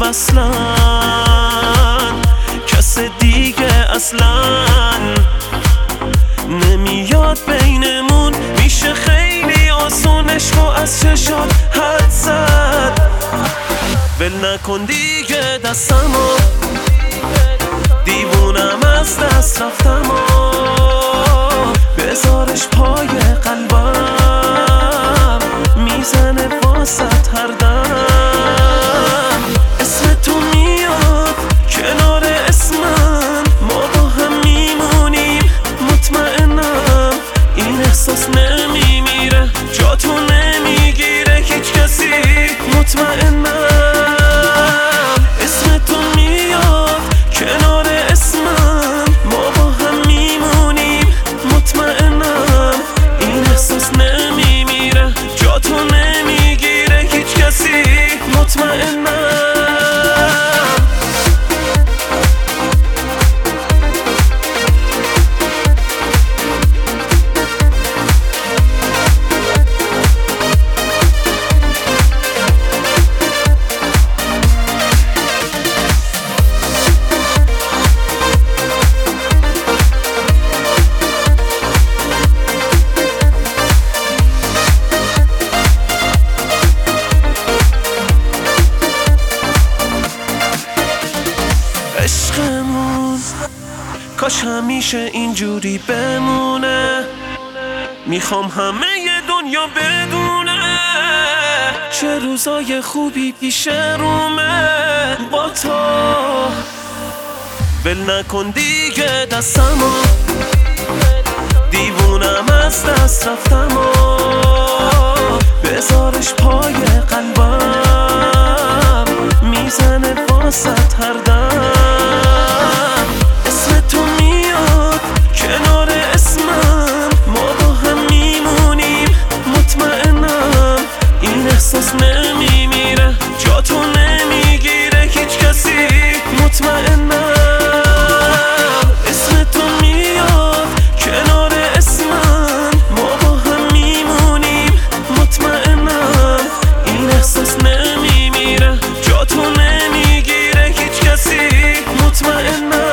اصلا کس دیگه اصلا نمیاد بینمون. میشه خیلی آسونش رو از چشات حد زد. ول نکن دیگه دستمو، دیوونم از دست رفتم و بذارش پای قلبم، میزنه واسط هر دم. اسم تو میاد کنار اسمم، ما با هم میمونیم مطمئنم. این احساس نمیمیره، جا تو نمیگیره هیچ کسی، مطمئنم. اسم تو میاد کنار اسمم، ما با هم میمونیم مطمئنم. این احساس نمیمیره، جا تو نمیگیره هیچ کسی، مطمئنم. عشقمون کاش همیشه اینجوری بمونه، میخوام همه دنیا بدونه چه روزای خوبی پیش رومه با تو. ول نکن دیگه دستمو، دیوونم از دست رفتم و بذارش پای قلبم، میزنه واسط هر دم. اسم تو میاد کنار اسمم، ما با هم میمونیم مطمئنم. این احساس نمیمیره، جا تو نمیگیره هیچ کسی، مطمئنم. اسم تو میاد کنار اسمم، ما با هم میمونیم مطمئنم. این احساس نمیمیره، جا تو نمیگیره هیچ کسی، مطمئنم.